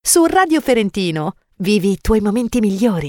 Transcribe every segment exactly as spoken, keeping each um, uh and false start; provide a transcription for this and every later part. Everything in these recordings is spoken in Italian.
su Radio Ferentino. Vivi i tuoi momenti migliori.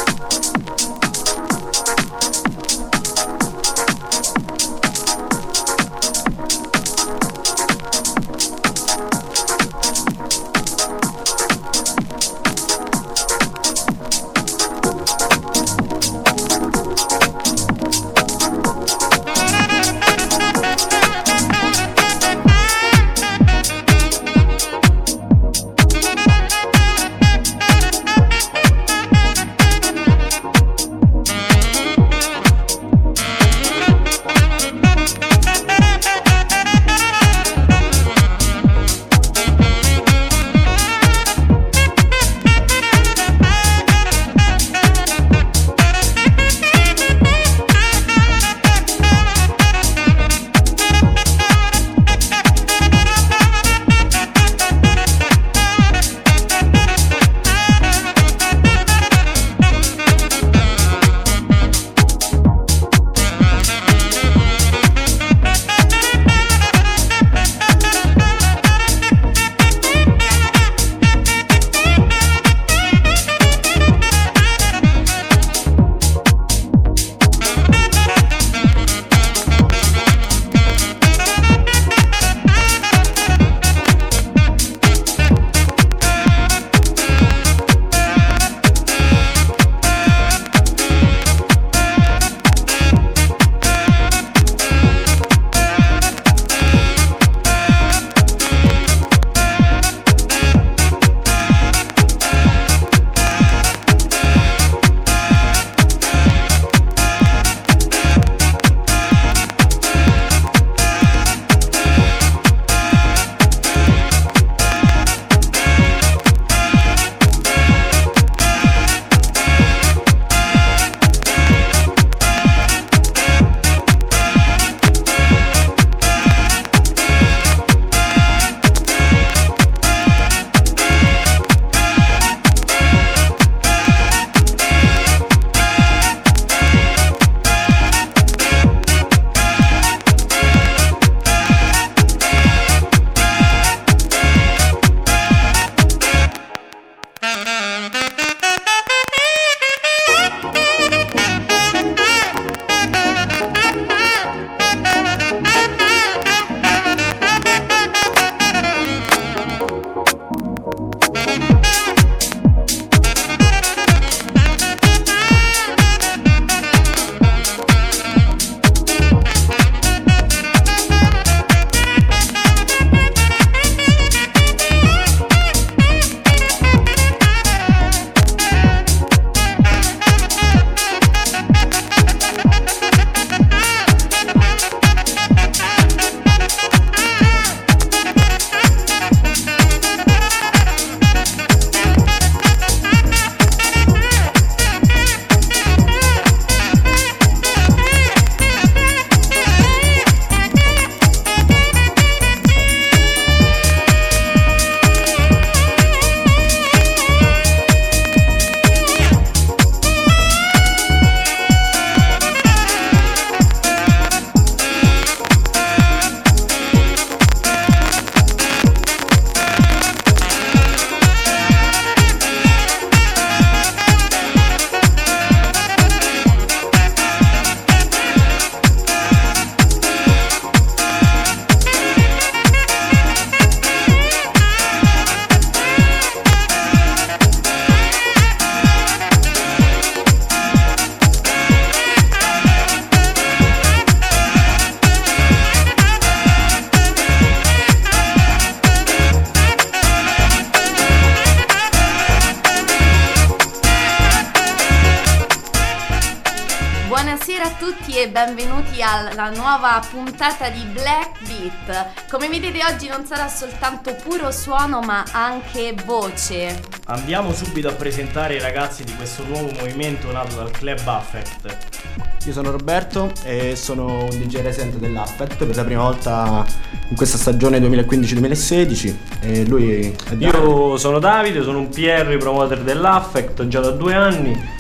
Buonasera a tutti e benvenuti alla nuova puntata di Black Beat. Come vedete oggi non sarà soltanto puro suono ma anche voce. Andiamo subito a presentare i ragazzi di questo nuovo movimento nato dal Club Affect. Io sono Roberto e sono un D J resident dell'Affect per la prima volta in questa stagione duemilaquindici duemilasedici e lui è Io sono Davide, sono un P R promoter dell'Affect già da due anni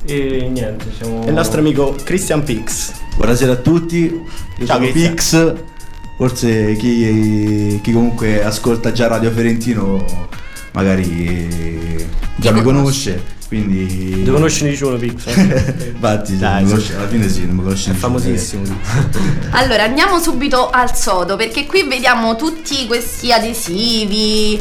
e niente, siamo... E il nostro amico Christian Pix. Buonasera a tutti, io Ciao, sono Christian. Pix. Forse chi, chi comunque ascolta già Radio Ferentino magari già mi conosce. Quindi Ti conosci nessuno Pix? infatti Dai, sì, sì. alla fine sì, non mi conosci È nessuno. famosissimo. Allora andiamo subito al sodo, perché qui vediamo tutti questi adesivi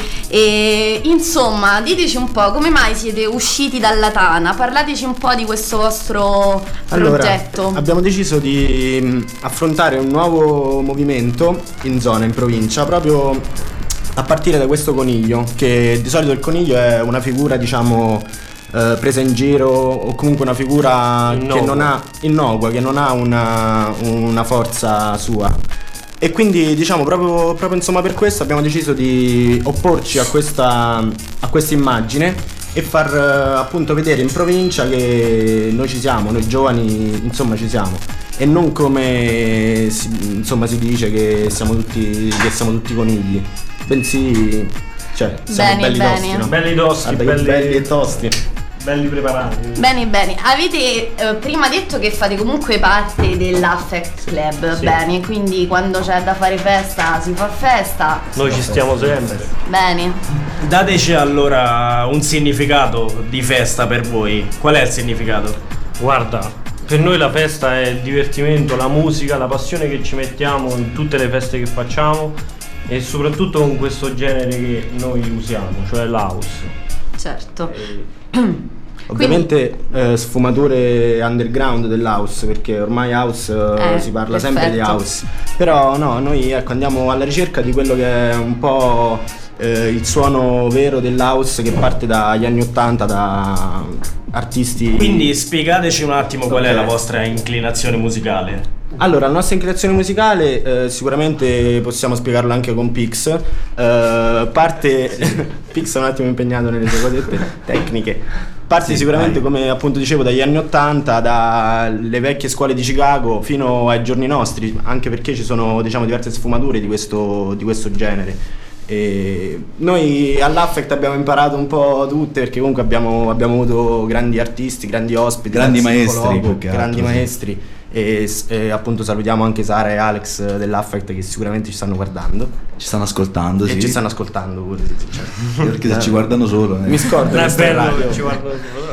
e insomma diteci un po' come mai siete usciti dalla tana, parlateci un po' di questo vostro progetto. Allora, abbiamo deciso di mh, affrontare un nuovo movimento in zona, in provincia, proprio a partire da questo coniglio, che di solito il coniglio è una figura, diciamo, eh, presa in giro, o comunque una figura Innocua. che non ha innocua, che non ha una, una forza sua. E quindi diciamo proprio, proprio insomma per questo abbiamo deciso di opporci a questa a questa immagine e far eh, appunto vedere in provincia che noi ci siamo, noi giovani insomma ci siamo, e non come si, insomma si dice che siamo tutti che siamo tutti conigli, bensì cioè siamo Bene, belli bene. tosti, no? Belli toschi, Vabbè, belli, belli e tosti. belli preparati. Bene, bene, avete eh, prima detto che fate comunque parte dell'Affect Club, Sì. bene, quindi quando c'è da fare festa si fa festa, Noi ci stiamo sempre. bene. Dateci allora un significato di festa per voi. Qual è il significato? Guarda, per noi la festa è il divertimento, la musica, la passione che ci mettiamo in tutte le feste che facciamo e soprattutto con questo genere che noi usiamo, cioè l'house. Certo. E- Ovviamente eh, sfumature underground dell'house, perché ormai house eh, Eh, si parla perfetto. sempre di house. Però no, noi ecco andiamo alla ricerca di quello che è un po' eh, il suono vero dell'house, che parte dagli anni ottanta, da artisti. Quindi spiegateci un attimo qual è Ok. la vostra inclinazione musicale. Allora, la nostra inclinazione musicale eh, sicuramente possiamo spiegarlo anche con Pix. Eh, parte Pix è un attimo impegnato nelle sue cosette tecniche. Parte Sì, sicuramente, vai. come appunto dicevo, dagli anni ottanta, dalle vecchie scuole di Chicago fino ai giorni nostri, anche perché ci sono, diciamo, diverse sfumature di questo, di questo genere. E noi all'Affect abbiamo imparato un po' tutte, perché comunque abbiamo, abbiamo avuto grandi artisti, grandi ospiti, Grandi Nancy maestri, Coloco, più che altro, grandi sì. maestri. E, s- e appunto salutiamo anche Sara e Alex dell'Affect, che sicuramente ci stanno guardando Ci stanno ascoltando, e sì. ci stanno ascoltando pure, cioè. Perché se ci guardano solo. eh. Mi scordo Non è questa bello radio. che ci guarda.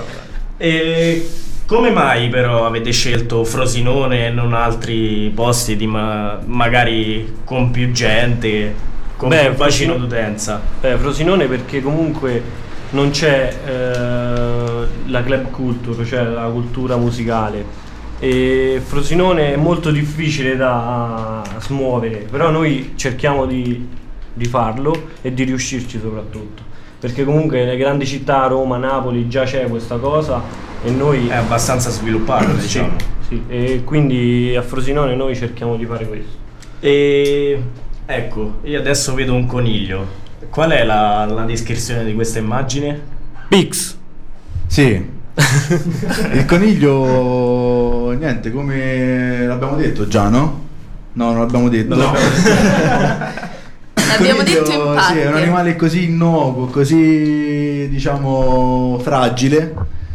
E come mai però avete scelto Frosinone e non altri posti di ma- magari con più gente, con Beh, più bacino Frosino- d'utenza? Beh, Frosinone perché comunque non c'è eh, la club culture, cioè la cultura musicale. E Frosinone è molto difficile da smuovere, però noi cerchiamo di, di farlo e di riuscirci soprattutto. Perché comunque nelle grandi città, Roma, Napoli, già c'è questa cosa e noi... È abbastanza sviluppato, Sì, diciamo. sì, e quindi a Frosinone noi cerchiamo di fare questo. E ecco, io adesso vedo un coniglio. Qual è la, la descrizione di questa immagine? Pix. Sì. Il coniglio, niente, come l'abbiamo detto già, no? No, non l'abbiamo detto. No. L'abbiamo Coniglio, detto in parte. Sì, è un animale così innocuo, così diciamo fragile,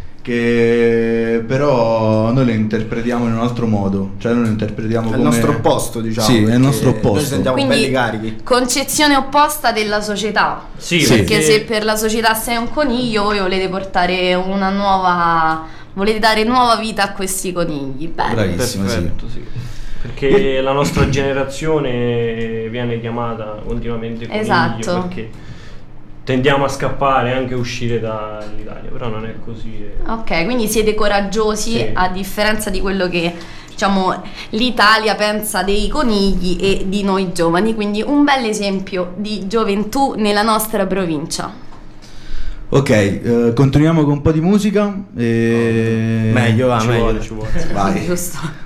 che però noi lo interpretiamo in un altro modo. Cioè noi lo interpretiamo È il come nostro opposto, diciamo. Sì, è il perché nostro Noi ci opposto. sentiamo Quindi belli carichi. concezione opposta della società. Sì, Sì. Perché se per la società sei un coniglio, voi volete portare una nuova, volete dare nuova vita a questi conigli. Bene. Bravissimo, sì. Perfetto, sì. Perché la nostra generazione viene chiamata continuamente coniglio, Esatto. perché tendiamo a scappare, anche a uscire dall'Italia, però non è così. eh. Ok, quindi siete coraggiosi, Sì. a differenza di quello che, diciamo, l'Italia pensa dei conigli e di noi giovani, quindi un bel esempio di gioventù nella nostra provincia. Ok, eh, continuiamo con un po' di musica e... Meglio, va, Ci meglio. vuole, ci vuole. Vai. Giusto.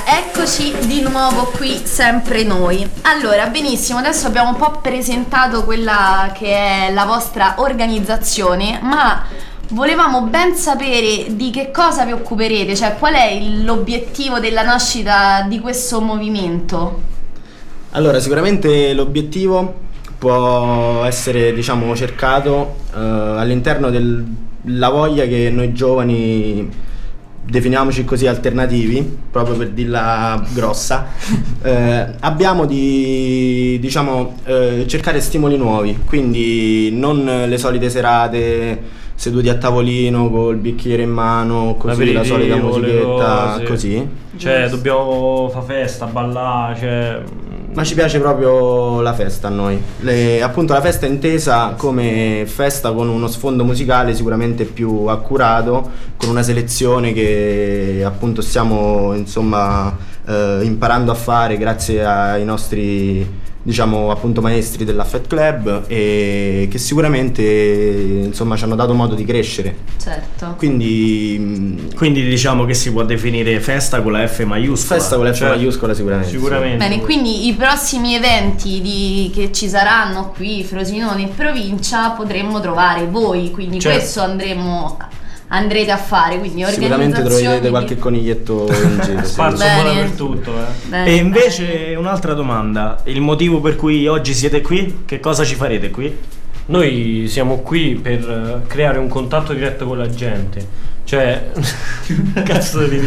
Eccoci di nuovo qui, sempre noi. Allora, benissimo, adesso abbiamo un po' presentato quella che è la vostra organizzazione, ma volevamo ben sapere di che cosa vi occuperete, cioè qual è l'obiettivo della nascita di questo movimento? Allora, sicuramente l'obiettivo può essere, diciamo, cercato eh, all'interno della voglia che noi giovani, definiamoci così, alternativi, proprio per dirla grossa, eh, abbiamo di, diciamo, eh, cercare stimoli nuovi, quindi non le solite serate seduti a tavolino col bicchiere in mano, così la solita musichetta, così. Cioè, dobbiamo fare festa, ballare, cioè... Ma ci piace proprio la festa a noi. Le, appunto la festa è intesa come festa con uno sfondo musicale sicuramente più accurato, con una selezione che appunto stiamo insomma eh, imparando a fare grazie ai nostri, diciamo, appunto maestri dell'Affet Club, e che sicuramente insomma ci hanno dato modo di crescere. Certo. Quindi Quindi diciamo che si può definire festa con la F maiuscola. Festa con la F Certo. maiuscola sicuramente. Sicuramente. Bene, quindi i prossimi eventi di, che ci saranno qui, Frosinone e provincia, potremmo trovare voi, quindi Certo. questo andremo, andrete a fare, quindi Sicuramente organizzazioni troverete di- qualche coniglietto in giro. sì. Sparso un po' Bene. dappertutto, eh. Bene, E invece bene. un'altra domanda, il motivo per cui oggi siete qui? Che cosa ci farete qui? Noi siamo qui per eh, creare un contatto diretto con la gente. Cioè, cazzo di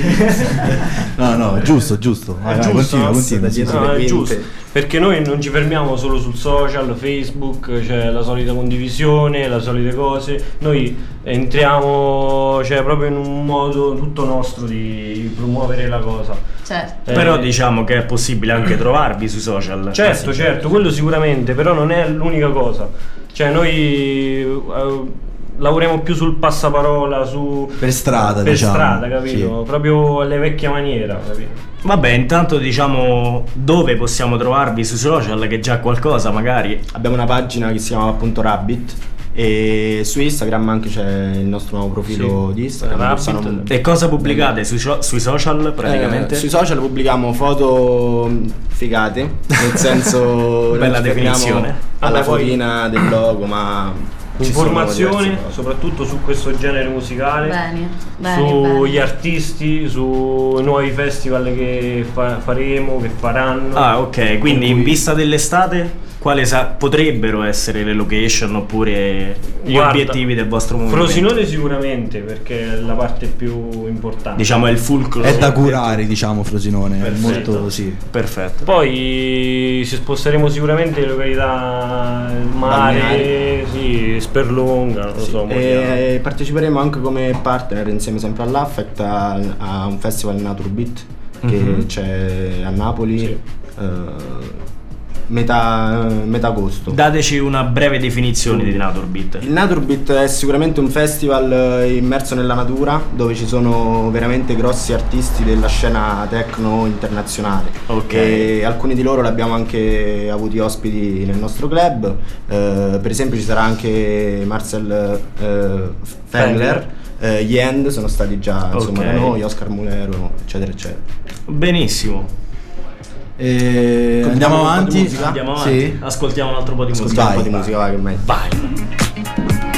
No, no, giusto, giusto. Vai, vai, giusto, continua, no? continua. Sì, sì, sì. da No, è quinte. giusto, perché noi non ci fermiamo solo sul social, Facebook, cioè la solita condivisione, le solite cose. Noi entriamo, cioè, proprio in un modo tutto nostro di promuovere la cosa. Certo. Eh, Però diciamo che è possibile anche trovarvi sui social. Certo, certo, quello sicuramente, però non è l'unica cosa. Cioè noi eh, lavoriamo più sul passaparola, su Per strada, per diciamo. strada, capito? Sì. Proprio alle vecchie maniere, capito? Vabbè, intanto diciamo dove possiamo trovarvi sui social, che già qualcosa magari. Abbiamo una pagina che si chiama appunto Rabbit, e su Instagram anche c'è il nostro nuovo profilo Sì. di Instagram. Rabbit. Sono- E cosa pubblicate sui, scio- sui social praticamente? Eh, sui social pubblichiamo foto mh, figate, nel senso non Bella ci fermiamo definizione. alla Vabbè, poi- fotina del logo, ma ci sono Informazione diverse cose. soprattutto su questo genere musicale, Bene, bene, sugli bene. artisti, sui nuovi festival che fa- faremo, che faranno. Ah, ok, quindi Con in cui- vista dell'estate, quali sa- potrebbero essere le location oppure gli Guarda, obiettivi del vostro movimento? Frosinone sicuramente, perché è la parte più importante. Diciamo è il fulcro. È da curare, diciamo, Frosinone. È Perfetto. molto, sì. Perfetto. Poi ci sposteremo sicuramente in località, il mare, Balneari. sì, Sperlonga, non lo so. mo chiamo. E parteciperemo anche come partner insieme sempre all'Affect a, a un festival Naturbeat che Mhm. c'è a Napoli, Sì. eh, metà, metà agosto. Dateci una breve definizione di Naturbeat. Il Naturbeat è sicuramente un festival eh, immerso nella natura, dove ci sono veramente grossi artisti della scena techno internazionale. Ok. E alcuni di loro li abbiamo anche avuti ospiti nel nostro club. Eh, per esempio ci sarà anche Marcel eh, Fengler, eh, gli End sono stati già insomma Ok. da noi, Oscar Mulero, eccetera eccetera. Benissimo. E Continuiamo andiamo con un po' di avanti. musica? Andiamo avanti. Sì. Ascoltiamo un altro po' di musica. Ascoltiamo un po' di Vai. musica, vai, che è meglio. Vai.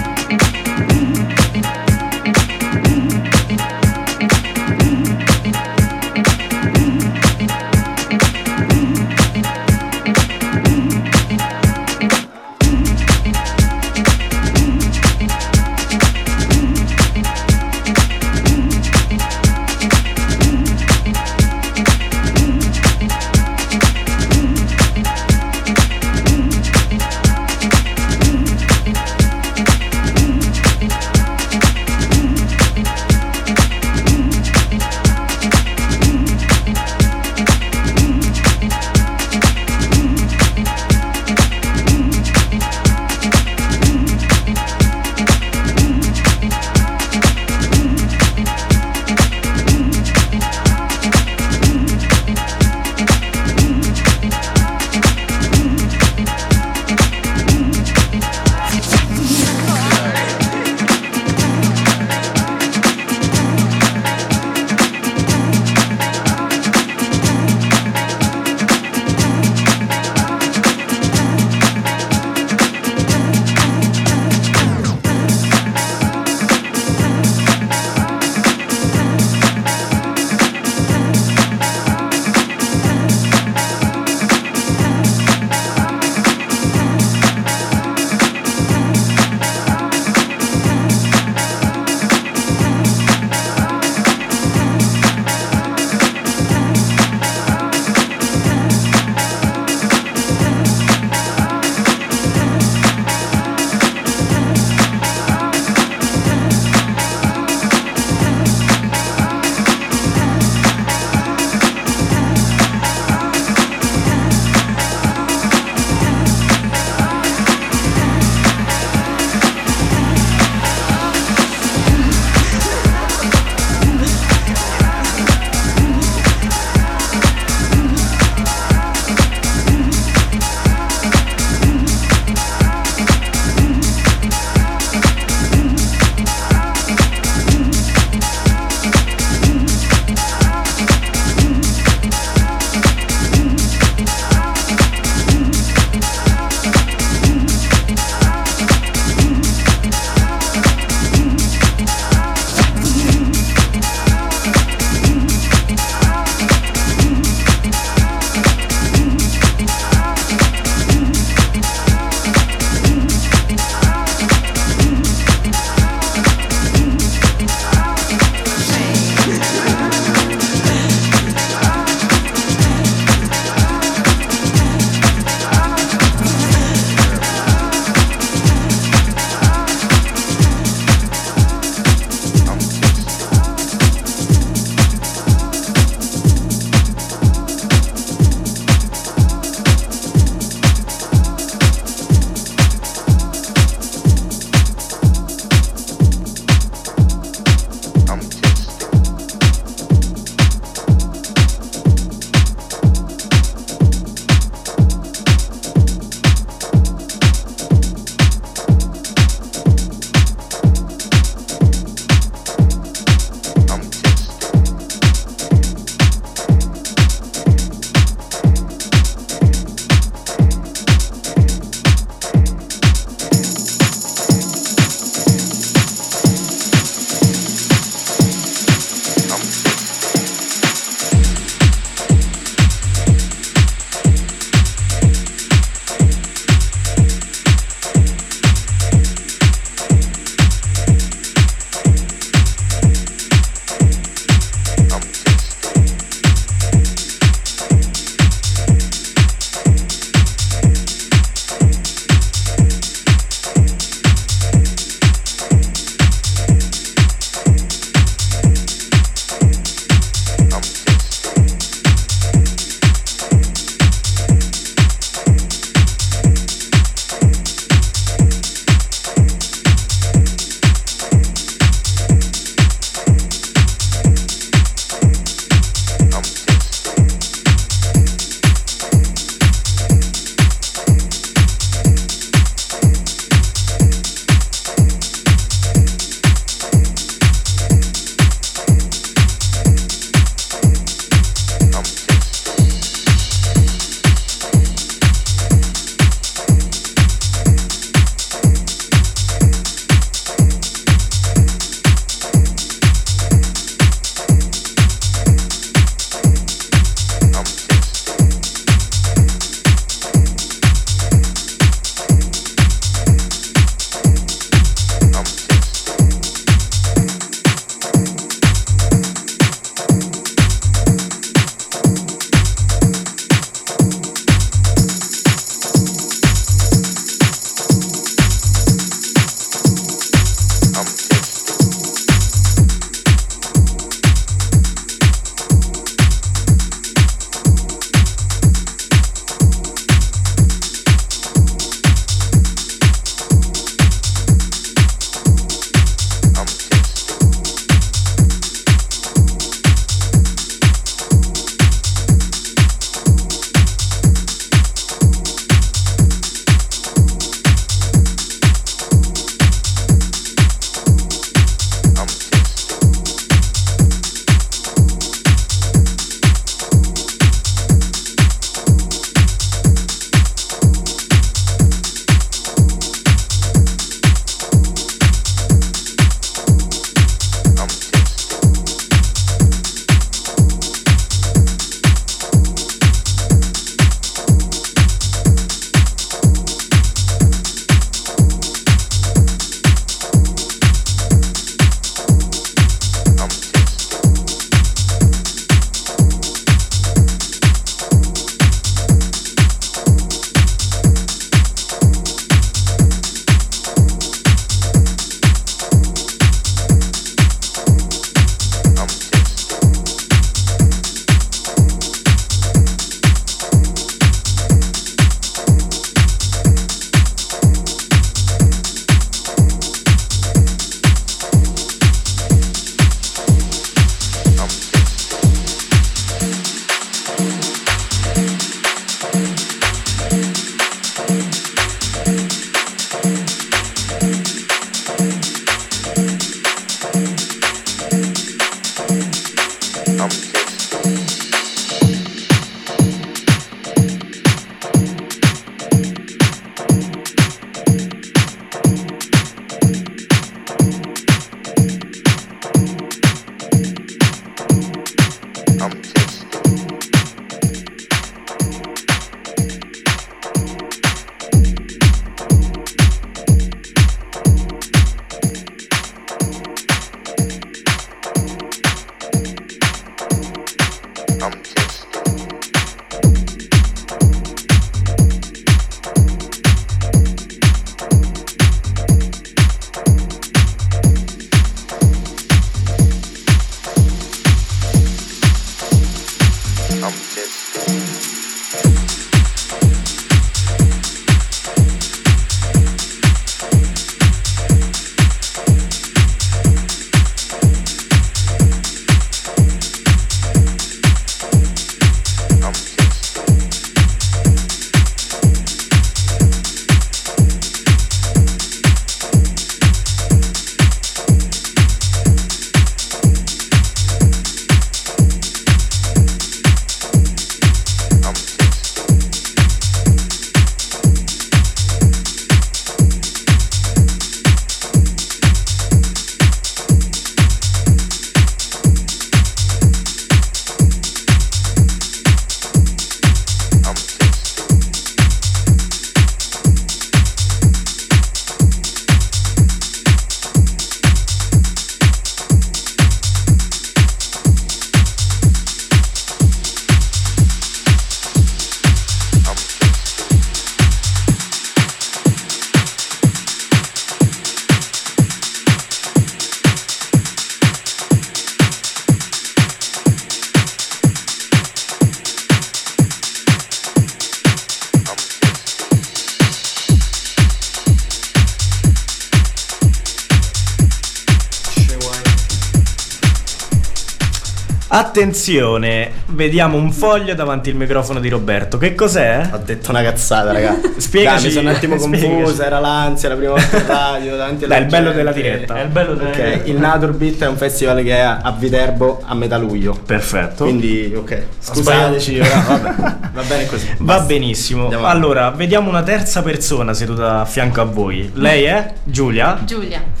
Attenzione, vediamo un foglio davanti al microfono di Roberto. Che cos'è? Ho detto una cazzata, raga. Spiegaci. Mi sono un attimo spiegaci. confuso, era l'ansia, la prima volta in radio, davanti alla Dai, il bello gente. della diretta. È il bello della Ok, diretta. il Naturbit è un festival che è a Viterbo a metà luglio. Perfetto. Quindi, ok, scusateci, però, vabbè, va bene così. Va Basta. benissimo. Andiamo avanti. Allora, vediamo una terza persona seduta a fianco a voi. Lei è Giulia? Giulia.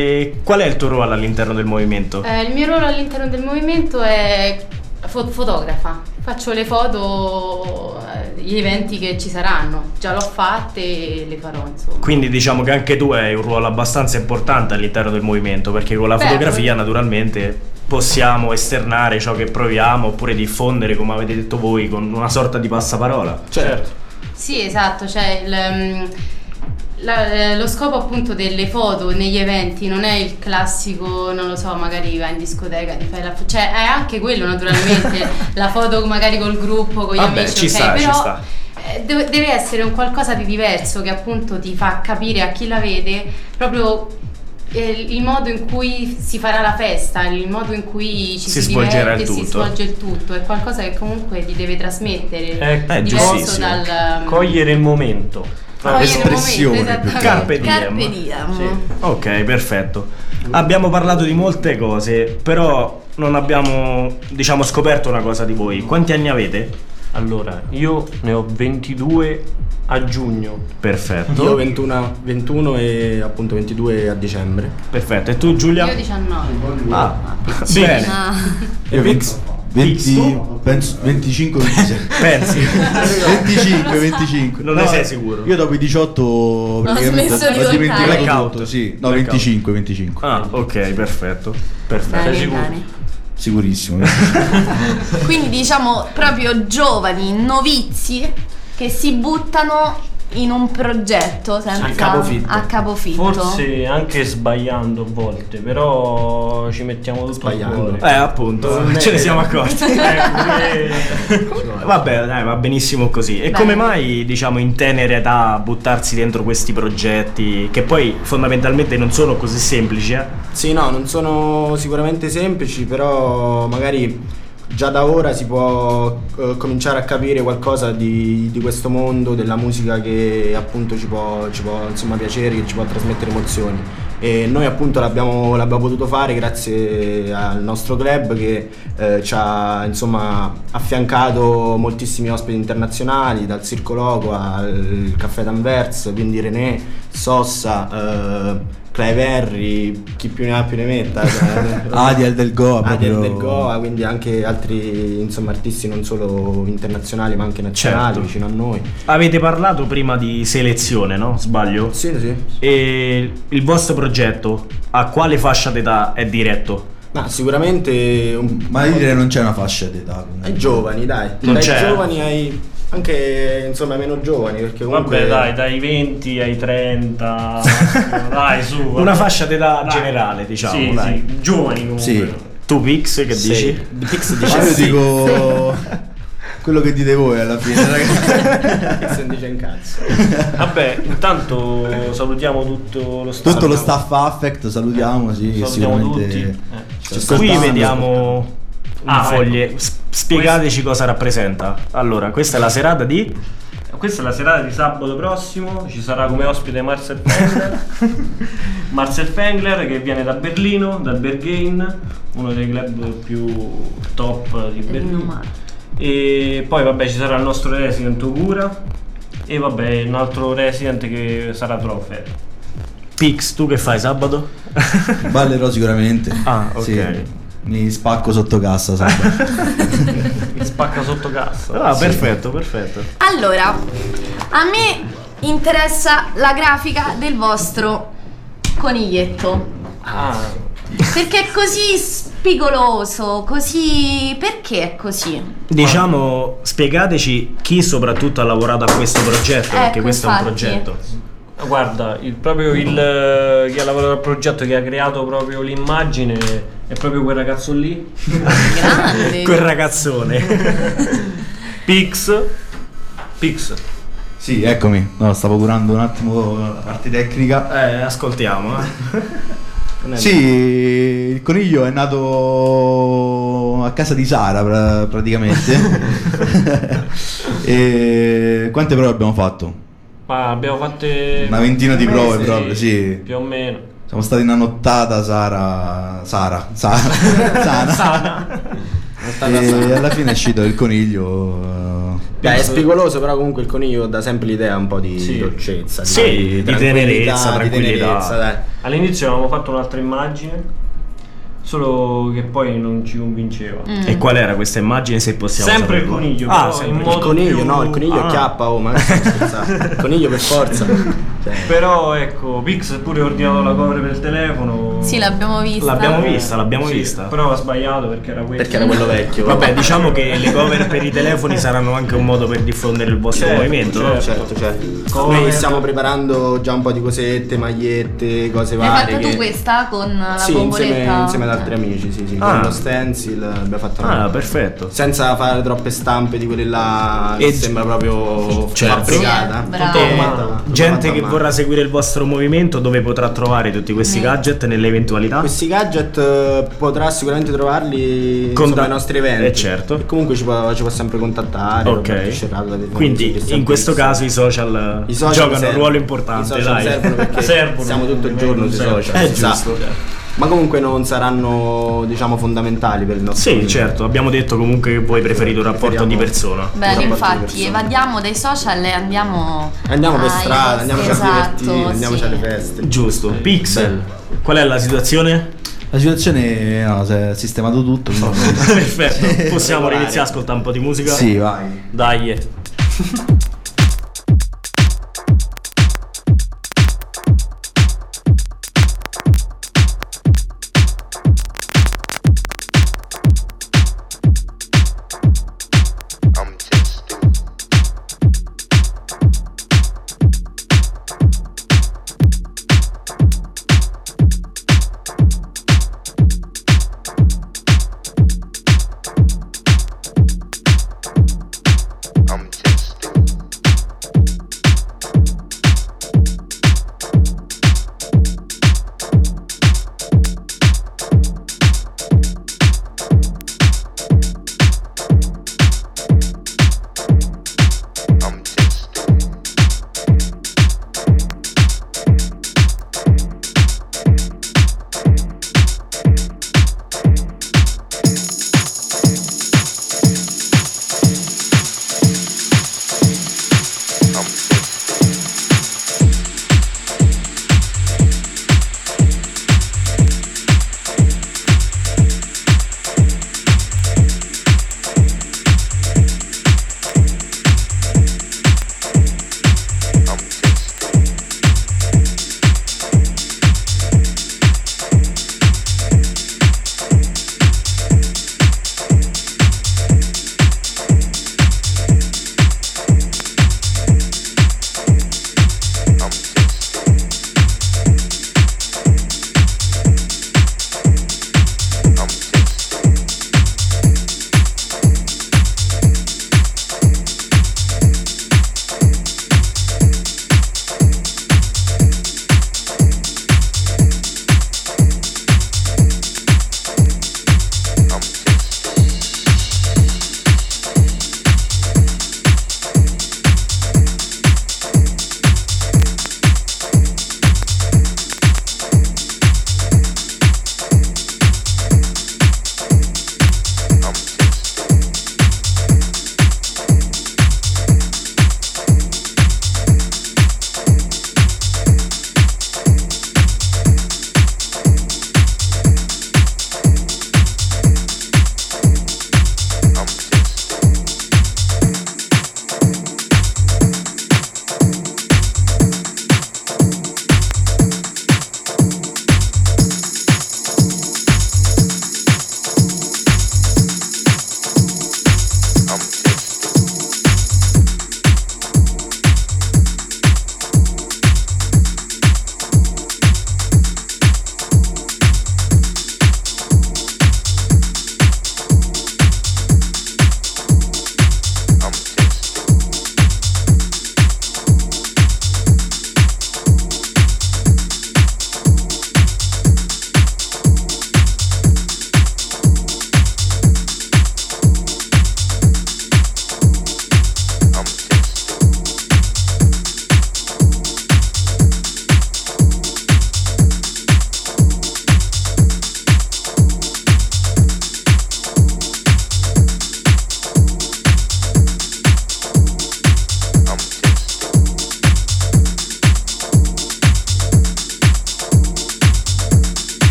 E qual è il tuo ruolo all'interno del movimento? Eh, il mio ruolo all'interno del movimento è fo- fotografa. Faccio le foto, eh, gli eventi che ci saranno. Già l'ho fatte e le farò, insomma. Quindi diciamo che anche tu hai un ruolo abbastanza importante all'interno del movimento, perché con la Beh, fotografia poi- naturalmente possiamo esternare ciò che proviamo oppure diffondere, come avete detto voi, con una sorta di passaparola. Certo. Sì, esatto, cioè il, um, la- eh, lo scopo appunto delle foto negli eventi non è il classico, non lo so, magari vai in discoteca, ti fai la fo- cioè è anche quello naturalmente, la foto magari col gruppo, con gli Vabbè, amici, ci ok, sta, ci però sta. eh, deve, deve essere un qualcosa di diverso che appunto ti fa capire a chi la vede proprio eh, il modo in cui si farà la festa, il modo in cui ci Si si, svolgerà diverte, il si tutto. svolge il tutto, è qualcosa che comunque ti deve trasmettere, È Eh, diverso giustissimo. dal cogliere il momento. cogliere il espressione momento, più che esattamente. Carpe diem. Carpe diem. Sì. Ok, perfetto. Abbiamo parlato di molte cose, però non abbiamo, diciamo, scoperto una cosa di voi. Quanti anni avete? Allora, io ne ho ventidue a giugno. Perfetto. Io ventuno, ventuno e appunto ventidue a dicembre. Perfetto. E tu, Giulia? Io diciannove. Ah, Bene. bene. Ah. E Vix? venti, tu? penso, venticinque ventisei. Pensi? venticinque venticinque. Non ne sei sicuro? Io dopo i diciotto praticamente smesso di ho dimenticato contare. tutto, sì. No, Blackout. venticinque venticinque. Ah, ok, perfetto. Perfetto. Bene, sicuro? bene. Sicurissimo. Quindi diciamo proprio giovani, novizi che si buttano in un progetto senza A capofitto. a capofitto. Forse anche sbagliando a volte, però ci mettiamo tutto Sbagliando. a cuore. Eh, appunto, Non è- ce ne siamo accorti. Eh, Vabbè, dai, va benissimo così. E Bene. come mai, diciamo, in tenera età buttarsi dentro questi progetti che poi fondamentalmente non sono così semplici, eh? Sì, no, non sono sicuramente semplici, però magari già da ora si può eh, cominciare a capire qualcosa di, di questo mondo, della musica che appunto ci può, ci può insomma piacere, che ci può trasmettere emozioni. e noi appunto l'abbiamo, l'abbiamo potuto fare grazie al nostro club che eh, ci ha insomma affiancato moltissimi ospiti internazionali, dal Circo Loco al Caffè d'Anvers, quindi René, Sossa, eh, Clive Henry, chi più ne ha più ne metta, Adiel del Goa, Adiel proprio... del Goa, quindi anche altri insomma artisti non solo internazionali ma anche nazionali, Certo. vicino a noi. Avete parlato prima di selezione, no? Sbaglio? Sì, sì. E il vostro progetto a quale fascia d'età è diretto? Ma sicuramente un... Ma io direi non c'è una fascia d'età. ai giovani, dai. Non dai c'è. giovani ai anche insomma meno giovani, perché comunque Vabbè, dai, dai venti ai trenta. Dai, su. Vabbè. Una fascia d'età Dai. generale, diciamo. Sì, dai. sì, giovani comunque. Sì. Tu Pix, che Sì. dici? Pix Ma dice io sì. dico quello che dite voi alla fine, ragazzi. Pix non dice un cazzo. Vabbè, intanto salutiamo tutto lo staff. Tutto lo staff Affect, salutiamo, sì, che Salutiamo sicuramente tutti. Eh. ci Qui ascoltano. vediamo Ah, foglie. S- Spiegateci cosa rappresenta. Allora, questa è la serata di Questa è la serata di sabato prossimo, ci sarà come ospite Marcel Fengler. Marcel Fengler che viene da Berlino, dal Berghain, uno dei club più top di Berlino. Rinomato. E poi vabbè ci sarà il nostro resident Ogura e vabbè un altro resident che sarà Trofer. Pix. Tu che fai sabato? Ballerò sicuramente. Ah, ok. Sì. Mi spacco sotto cassa, sabato. Mi spacca sotto cassa. Ah, perfetto, perfetto. Allora, a me interessa la grafica del vostro coniglietto. Ah, Perché è così spigoloso, così... Perché è così? Diciamo, spiegateci chi soprattutto ha lavorato a questo progetto, perché Ecco, questo è un infatti. progetto. guarda, il, proprio il chi ha lavorato al progetto, che ha creato proprio l'immagine, è proprio quel ragazzo lì. Grande. Quel ragazzone. Pix. Pix. Sì, eccomi. No, stavo curando un attimo la parte tecnica. Eh, ascoltiamo. Eh. Sì, il coniglio è nato a casa di Sara pra- praticamente. E quante prove abbiamo fatto? Ma abbiamo fatte Una ventina di un prove mese, proprio, sì. più o meno. Siamo stati in una nottata, Sara. Sara. Sa- Sana. Sana. E alla fine è uscito il coniglio. Beh, è spigoloso, però comunque il coniglio dà sempre l'idea un po' di Sì. dolcezza, Sì, di tranquillità, tenerezza, di tranquillità. tenerezza, dai. All'inizio avevamo fatto un'altra immagine, solo che poi non ci convinceva. Mm. E qual era questa immagine, se possiamo Sempre il saperlo? coniglio, Ah, però sempre in il modo Il coniglio, più- no, il coniglio Ah. è chiappa, oh, ma non sto scherzando. Il coniglio per forza. Cioè, Però ecco, Pix pure ha ordinato la cover per il telefono. Sì, l'abbiamo vista. L'abbiamo vista, l'abbiamo Sì, vista. Però ha sbagliato perché era quello. perché era quello vecchio. Vabbè, diciamo che le cover per i telefoni saranno anche un modo per diffondere il vostro Certo, movimento, no? certo. Certo, certo. Cover. Noi stiamo preparando già un po' di cosette, magliette, cose L'hai varie. fatta tu che- questa con la Sì, bomboletta? insieme, insieme ad altri amici, sì, sì. Ah. Con lo stencil abbiamo fatto una- Ah, perfetto. senza fare troppe stampe di quelle là che E- sembra proprio Certo. fabbricata. Sì, bravo. Tutto E fatta- tutto gente fatto a che mano. vorrà seguire il vostro movimento, dove potrà trovare tutti questi Mm. gadget nell'eventualità? Questi gadget eh, potrà sicuramente trovarli Con insomma, da- ai nostri eventi. Eh, certo. E comunque ci può, ci può sempre contattare. Roberto Ok. Scerrato, Davide Quindi Fabrizio, in questo Cristian caso i social, I social giocano un servono. ruolo I importante, social dai. servono perché Servono, siamo tutto il giorno sui servono. social. È si sa. giusto. Ma comunque non saranno, diciamo, fondamentali per il nostro Sì, movimento. certo, abbiamo detto comunque che voi preferite un rapporto Preferiamo- di persona. Bene, Una parte di infatti, persone. evadiamo dai social e andiamo Andiamo per ai strada, posti- andiamoci esatto, a divertire, andiamoci sì. alle feste. Giusto. Pixel, Bello. qual è la situazione? La situazione, no, si è sistemato tutto. quindi- Perfetto, possiamo Regolare. iniziare a ascoltare un po' di musica? Sì, vai. Dai. I'm testing. I'm testing.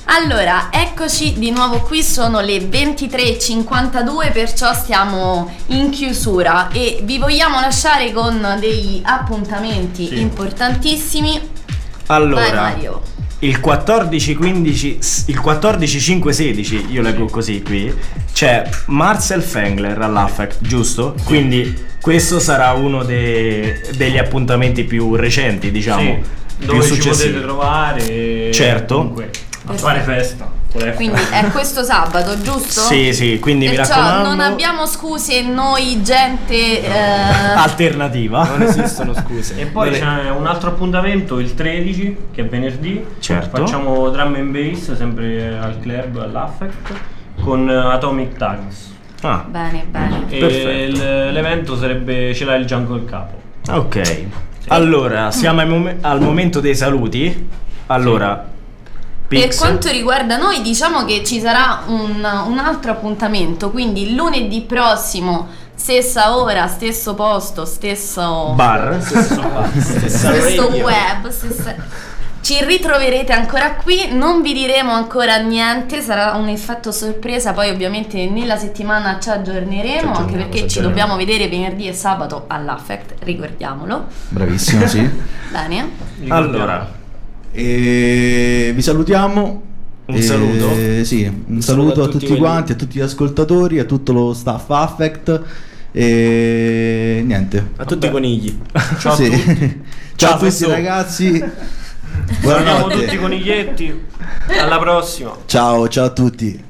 Allora, eccoci di nuovo qui, sono le ventitré e cinquantadue, perciò stiamo in chiusura e vi vogliamo lasciare con degli appuntamenti Sì. importantissimi. Allora, Vai Mario. il quattordici quindici il quattordici cinque sedici, io leggo così qui, c'è Marcel Fengler all'Affect, giusto? Quindi questo sarà uno de- degli appuntamenti più recenti, diciamo, Sì, più dove ci successivi. potete trovare. Certo. Comunque, a fare festa. Quindi è questo sabato, giusto? Sì, sì, quindi mi Perciò raccomando. non abbiamo scuse noi, gente. eh, Alternativa. Non esistono scuse. E poi c'è un altro appuntamento il tredici, che è venerdì. Certo. Facciamo drum and bass sempre al club, all'Affect, con Atomic Tags. Ah, Bene, bene. E Perfetto. l- l'evento sarebbe ce l'ha il Jungle Capo. ok. Allora, siamo al, mom- al momento dei saluti. Allora, Per Pix. quanto riguarda noi, diciamo che ci sarà un, un altro appuntamento, quindi lunedì prossimo, stessa ora, stesso posto, stesso Bar. stesso web, stessa- ci ritroverete ancora qui, non vi diremo ancora niente, sarà un effetto sorpresa, poi ovviamente nella settimana ci aggiorneremo, anche perché ci dobbiamo vedere venerdì e sabato all'Affect, ricordiamolo. Bravissimo, sì. Bene? Allora, E vi salutiamo. Un E- saluto? Sì, un saluto a tutti, quelli- quanti, a tutti gli ascoltatori, a tutto lo staff Affect. E niente. A tutti i conigli. Ciao a Sì. tutti. Ciao, Ciao, a tutti Fesso. ragazzi. Salutiamo Buonanotte. tutti i coniglietti. Alla prossima. Ciao, ciao a tutti.